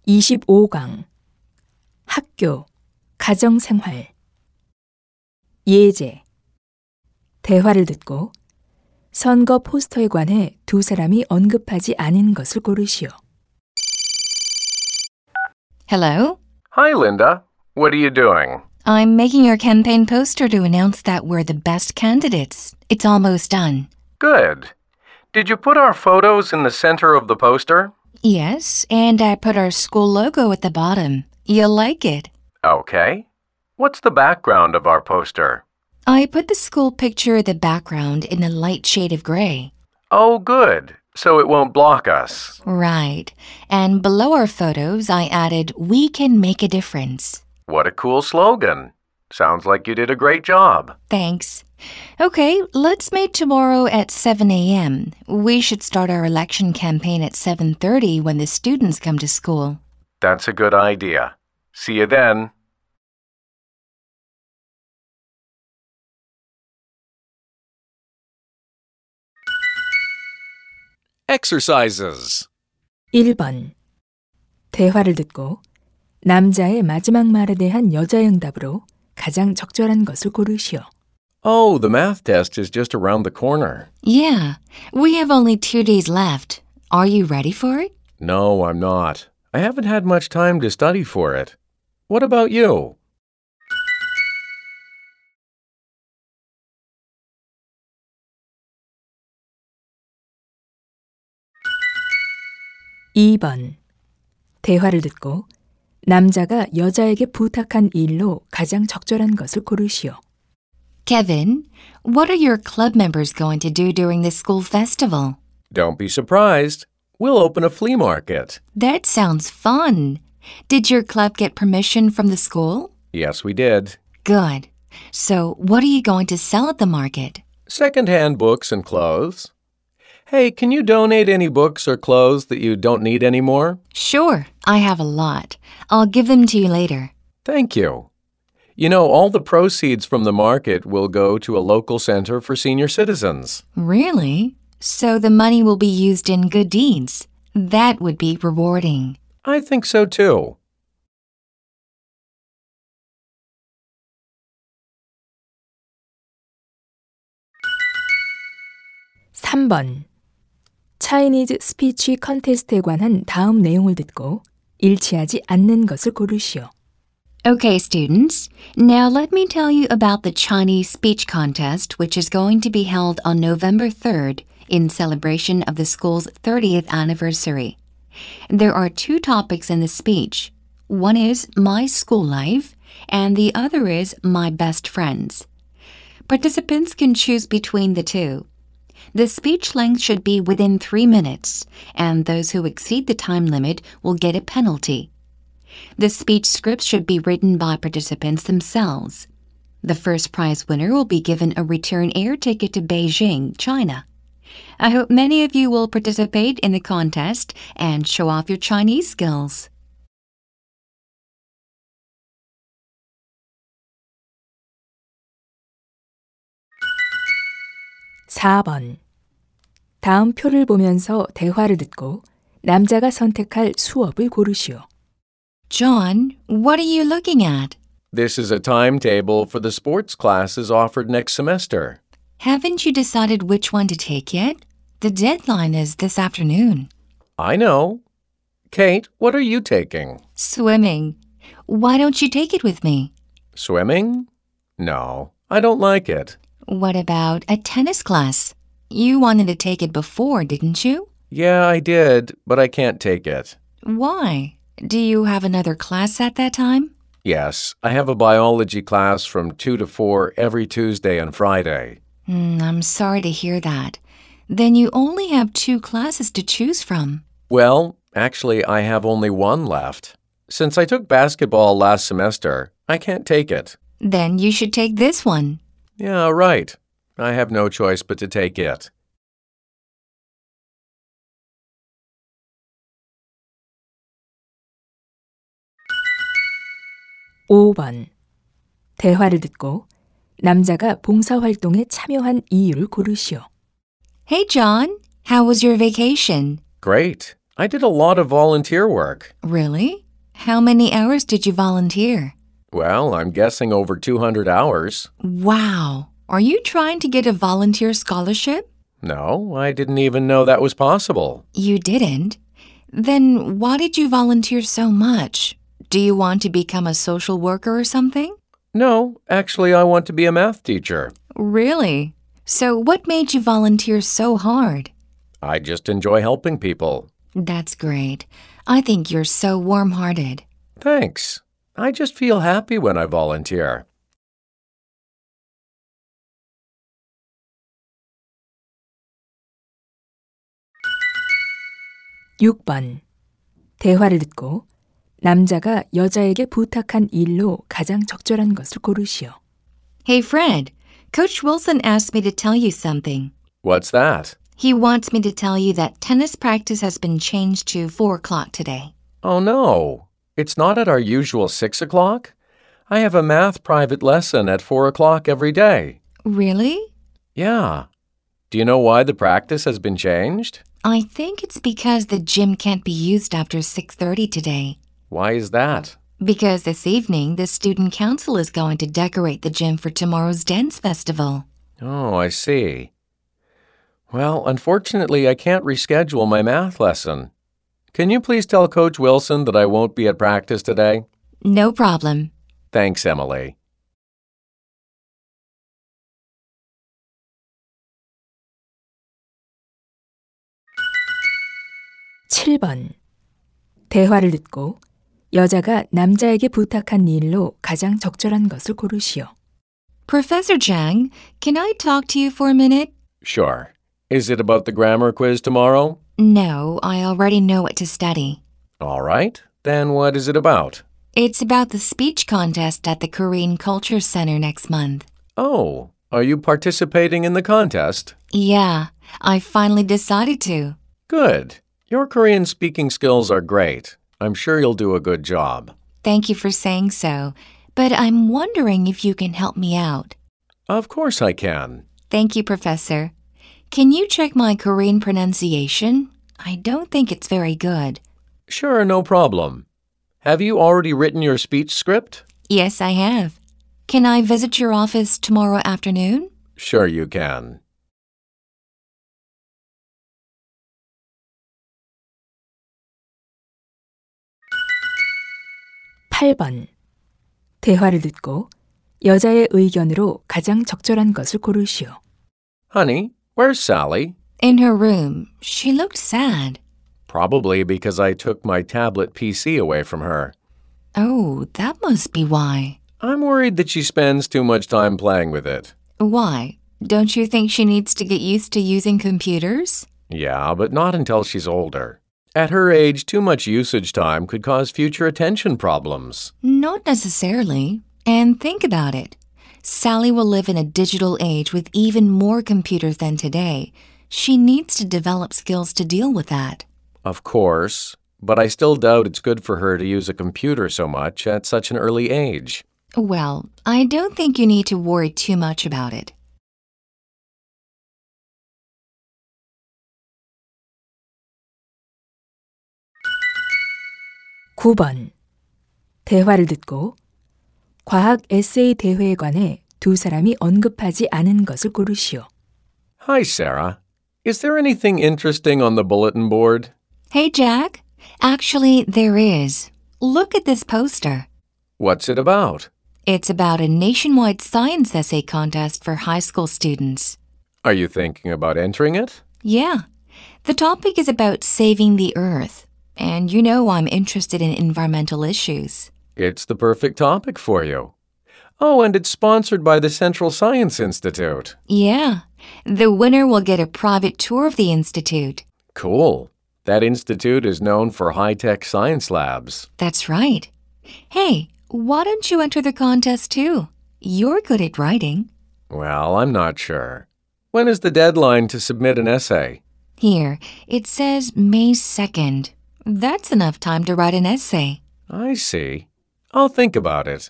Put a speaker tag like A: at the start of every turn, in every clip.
A: 25강 학교, 가정생활 예제 대화를 듣고 선거 포스터에 관해 두 사람이 언급하지 않은 것을 고르시오.
B: Hello?
C: Hi, Linda. What are you doing?
B: I'm making our campaign poster to announce that we're the best candidates. It's almost done.
C: Good. Did you put our photos in the center of the poster?
B: Yes, and I put our school logo at the bottom. You'll like it.
C: Okay. What's the background of our poster?
B: I put the school picture in the background in a light shade of gray.
C: Oh, good. So it won't block us.
B: Right. And below our photos, I added, "We can make a difference."
C: What a cool slogan. Sounds like you did a great job.
B: Thanks. Okay, let's meet tomorrow at 7 a.m. We should start our election campaign at 7:30 when the students come to school.
C: That's a good idea. See you then.
D: Exercises.
A: 1번 대화를 듣고 남자의 마지막 말에 대한 여자의 응답으로 가장 적절한 것을 고르시오.
D: Oh, the math test is just around the corner.
B: Yeah, we have only 2 days left. Are you ready for it?
D: No, I'm not. I haven't had much time to study for it. What about you?
A: 2번 대화를 듣고 남자가 여자에게 부탁한 일로 가장 적절한 것을 고르시오.
B: Kevin, what are your club members going to do during the school festival?
D: Don't be surprised. We'll open a flea market.
B: That sounds fun. Did your club get permission from the school?
D: Yes, we did.
B: Good. So, what are you going to sell at the market?
D: Second-hand books and clothes. Hey, can you donate any books or clothes that you don't need anymore?
B: Sure, I have a lot. I'll give them to you later.
D: Thank you. You know, all the proceeds from the market will go to a local center for senior citizens.
B: Really? So the money will be used in good deeds. That would be rewarding.
D: I think so too.
A: (3번) 차이니즈 스피치 컨테스트에 관한 다음 내용을 듣고 일치하지 않는 것을 고르시오.
B: Okay, students. Now let me tell you about the Chinese speech contest, which is going to be held on November 3rd in celebration of the school's 30th anniversary. There are 2 topics in the speech. One is my school life, and the other is my best friends. Participants can choose between the two. The speech length should be within 3 minutes, and those who exceed the time limit will get a penalty. The speech scripts should be written by participants themselves. The first prize winner will be given a return air ticket to Beijing, China. I hope many of you will participate in the contest and show off your Chinese skills.
A: (4번) 다음 표를 보면서 대화를 듣고 남자가 선택할 수업을 고르시오.
B: John, what are you looking at?
D: This is a timetable for the sports classes offered next semester.
B: Haven't you decided which one to take yet? The deadline is this afternoon.
D: I know. Kate, what are you taking?
B: Swimming. Why don't you take it with me?
D: Swimming? No, I don't like it.
B: What about a tennis class? You wanted to take it before, didn't you?
D: Yeah, I did, but I can't take it.
B: Why? Do you have another class at that time?
D: Yes, I have a biology class from 2 to 4 every Tuesday and Friday.
B: I'm sorry to hear that. Then you only have 2 classes to choose from.
D: Well, actually, I have only one left. Since I took basketball last semester, I can't take it.
B: Then you should take this one.
D: Yeah, right. I have no choice but to take it.
A: (5번) 대화를 듣고 남자가 봉사활동에 참여한 이유를 고르시오.
B: Hey, John. How was your vacation?
D: Great. I did a lot of volunteer work.
B: Really? How many hours did you volunteer?
D: Well, I'm guessing over 200 hours.
B: Wow. Are you trying to get a volunteer scholarship?
D: No, I didn't even know that was possible.
B: You didn't? Then why did you volunteer so much? Do you want to become a social worker or something?
D: No, actually, I want to be a math teacher.
B: Really? So what made you volunteer so hard?
D: I just enjoy helping people.
B: That's great. I think you're so warm-hearted.
D: Thanks. I just feel happy when I volunteer.
A: 육 번 대화를 듣고 남자가 여자에게 부탁한 일로 가장 적절한 것을 고르시오.
B: Hey, Fred. Coach Wilson asked me to tell you something.
D: What's that?
B: He wants me to tell you that tennis practice has been changed to 4 o'clock today.
D: Oh, no. It's not at our usual 6 o'clock? I have a math private lesson at 4 o'clock every day.
B: Really?
D: Yeah. Do you know why the practice has been changed?
B: I think it's because the gym can't be used after 6:30 today.
D: Why is that?
B: Because this evening, the student council is going to decorate the gym for tomorrow's dance festival.
D: Oh, I see. Well, unfortunately, I can't reschedule my math lesson. Can you please tell Coach Wilson that I won't be at practice today?
B: No problem.
D: Thanks, Emily.
A: 칠 번 대화를 듣고 여자가 남자에게 부탁한 일로 가장 적절한 것을 고르시오.
B: Professor Zhang, can I talk to you for a minute?
D: Sure. Is it about the grammar quiz tomorrow?
B: No, I already know what to study.
D: All right. Then what is it about?
B: It's about the speech contest at the Korean Culture Center next month.
D: Oh, are you participating in the contest?
B: Yeah, I finally decided to.
D: Good. Your Korean speaking skills are great. I'm sure you'll do a good job.
B: Thank you for saying so, but I'm wondering if you can help me out.
D: Of course I can.
B: Thank you, Professor. Can you check my Korean pronunciation? I don't think it's very good.
D: Sure, no problem. Have you already written your speech script?
B: Yes, I have. Can I visit your office tomorrow afternoon?
D: Sure you can.
A: 팔 번 대화를 듣고 여자의 의견으로 가장 적절한 것을 고르시오.
D: Honey, where's Sally?
B: In her room. She looked sad.
D: Probably because I took my tablet PC away from her.
B: Oh, that must be why.
D: I'm worried that she spends too much time playing with it.
B: Why? Don't you think she needs to get used to using computers?
D: Yeah, but not until she's older. At her age, too much usage time could cause future attention problems.
B: Not necessarily. And think about it. Sally will live in a digital age with even more computers than today. She needs to develop skills to deal with that.
D: Of course, but I still doubt it's good for her to use a computer so much at such an early age.
B: Well, I don't think you need to worry too much about it.
A: 구 번 대화를 듣고 과학 에세이 대회에 관해 두 사람이 언급하지 않은 것을 고르시오.
D: Hi, Sarah. Is there anything interesting on the bulletin board?
B: Hey, Jack. Actually, there is. Look at this poster.
D: What's it about?
B: It's about a nationwide science essay contest for high school students.
D: Are you thinking about entering it?
B: Yeah. The topic is about saving the earth. And you know I'm interested in environmental issues.
D: It's the perfect topic for you. Oh, and it's sponsored by the Central Science Institute.
B: Yeah. The winner will get a private tour of the institute.
D: Cool. That institute is known for high-tech science labs.
B: That's right. Hey, why don't you enter the contest too? You're good at writing.
D: Well, I'm not sure. When is the deadline to submit an essay?
B: Here, it says May 2nd. That's enough time to write an essay.
D: I see. I'll think about it.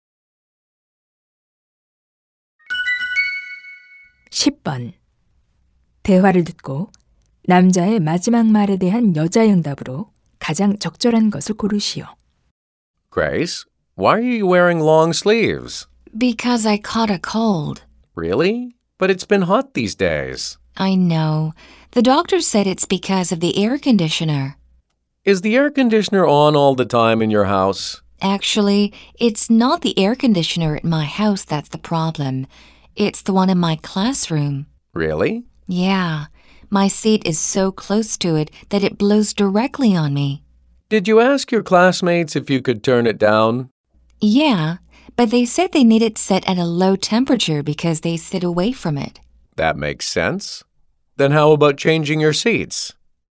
A: 십 번 대화를 듣고 남자의 마지막 말에 대한 여자의 응답으로 가장 적절한 것을 고르시오.
D: Grace, why are you wearing long sleeves?
B: Because I caught a cold.
D: Really? But it's been hot these days.
B: I know. The doctor said it's because of the air conditioner.
D: Is the air conditioner on all the time in your house?
B: Actually, it's not the air conditioner at my house that's the problem. It's the one in my classroom.
D: Really?
B: Yeah. My seat is so close to it that it blows directly on me.
D: Did you ask your classmates if you could turn it down?
B: Yeah, but they said they need it set at a low temperature because they sit away from it.
D: That makes sense. Then how about changing your seats?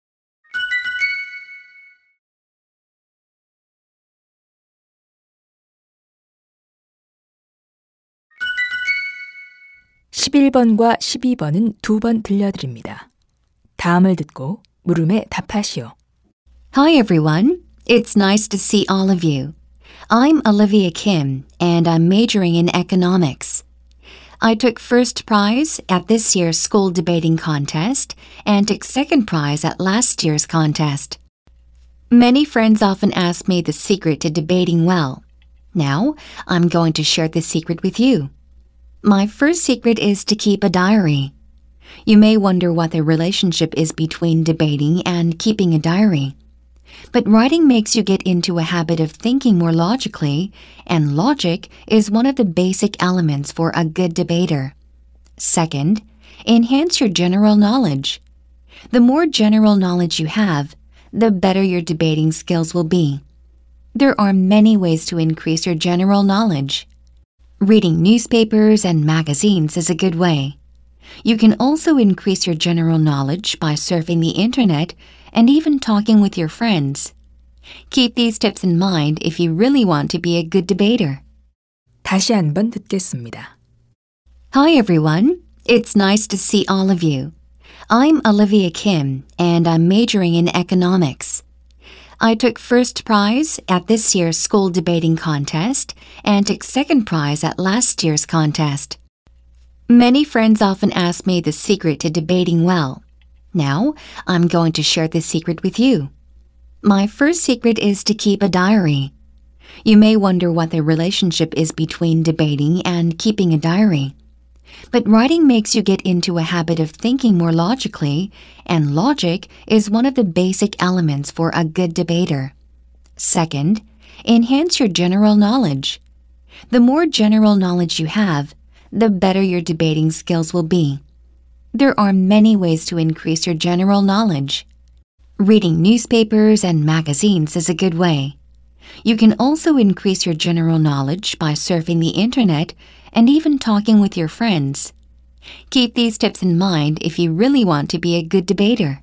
A: (11번과 12번은 2번 들려드립니다. 다음을 듣고 물음에 답하시오.
B: Hi, everyone. It's nice to see all of you. I'm Olivia Kim, and I'm majoring in economics. I took first prize at this year's school debating contest and took second prize at last year's contest. Many friends often ask me the secret to debating well. Now, I'm going to share the secret with you. My first secret is to keep a diary. You may wonder what the relationship is between debating and keeping a diary. But writing makes you get into a habit of thinking more logically, and logic is one of the basic elements for a good debater. Second, enhance your general knowledge. The more general knowledge you have, the better your debating skills will be. There are many ways to increase your general knowledge. Reading newspapers and magazines is a good way. You can also increase your general knowledge by surfing the internet and even talking with your friends. Keep these tips in mind if you really want to be a good debater.
A: 다시 한번 듣겠습니다.
B: Hi, everyone. It's nice to see all of you. I'm Olivia Kim, and I'm majoring in economics. I took first prize at this year's school debating contest and took second prize at last year's contest. Many friends often ask me the secret to debating well. Now, I'm going to share the secret with you. My first secret is to keep a diary. You may wonder what the relationship is between debating and keeping a diary. But writing makes you get into a habit of thinking more logically, and logic is one of the basic elements for a good debater. Second, enhance your general knowledge. The more general knowledge you have, the better your debating skills will be. There are many ways to increase your general knowledge. Reading newspapers and magazines is a good way. You can also increase your general knowledge by surfing the internet and even talking with your friends. Keep these tips in mind if you really want to be a good debater.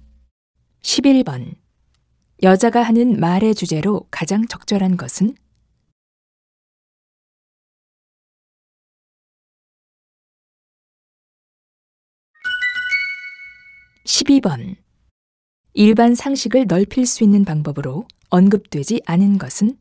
A: 11번. 여자가 하는 말의 주제로 가장 적절한 것은? 12번. 일반 상식을 넓힐 수 있는 방법으로 언급되지 않은 것은?